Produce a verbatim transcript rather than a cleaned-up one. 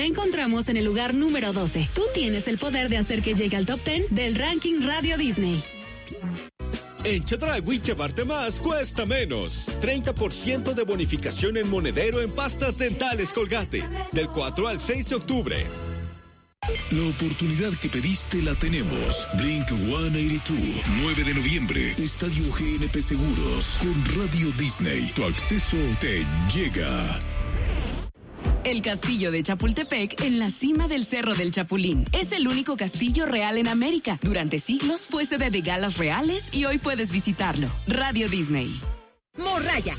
encontramos en el lugar número doce. Tú tienes el poder de hacer que llegue al top diez del ranking Radio Disney. En Chedraui llevarte más cuesta menos. treinta por ciento de bonificación en monedero en pastas dentales Colgate. Del cuatro al seis de octubre. La oportunidad que pediste la tenemos. Blink ciento ochenta y dos, nueve de noviembre, Estadio G N P Seguros, con Radio Disney. Tu acceso te llega. El castillo de Chapultepec, en la cima del Cerro del Chapulín. Es el único castillo real en América. Durante siglos fue sede de galas reales y hoy puedes visitarlo. Radio Disney. Morraya,